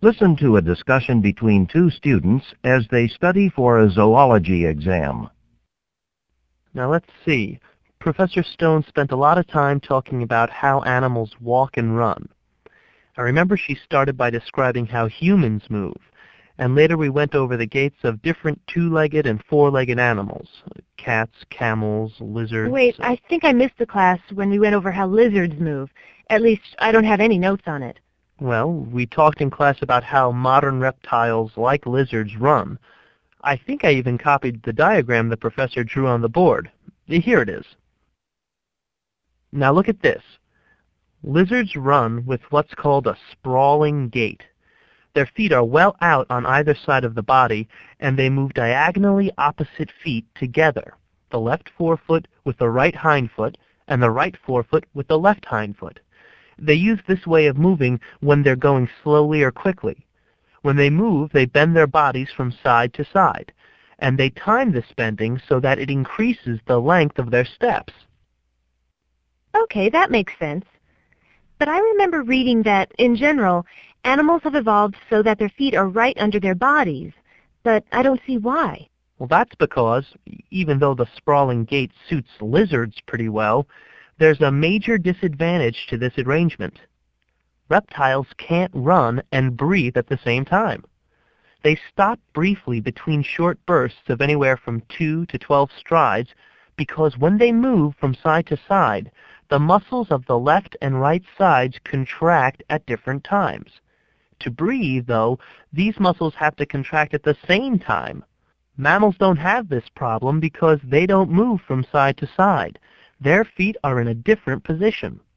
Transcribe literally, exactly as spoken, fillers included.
Listen to a discussion between two students as they study for a zoology exam. Now let's see. Professor Stone spent a lot of time talking about how animals walk and run. I remember she started by describing how humans move, and later we went over the gaits of different two-legged and four-legged animals, cats, camels, lizards. Wait, I think I missed the class when we went over how lizards move. At least, I don't have any notes on it. Well, we talked in class about how modern reptiles, like lizards, run. I think I even copied the diagram the professor drew on the board. Here it is. Now look at this. Lizards run with what's called a sprawling gait. Their feet are well out on either side of the body, and they move diagonally opposite feet together, the left forefoot with the right hindfoot, and the right forefoot with the left hindfoot. They use this way of moving when they're going slowly or quickly. When they move, they bend their bodies from side to side, and they time this bending so that it increases the length of their steps. Okay, that makes sense. But I remember reading that, in general, animals have evolved so that their feet are right under their bodies, but I don't see why. Well, that's because, even though the sprawling gait suits lizards pretty well, there's a major disadvantage to this arrangement. Reptiles can't run and breathe at the same time. They stop briefly between short bursts of anywhere from two to twelve strides because when they move from side to side, the muscles of the left and right sides contract at different times. To breathe, though, these muscles have to contract at the same time. Mammals don't have this problem because they don't move from side to side. Their feet are in a different position.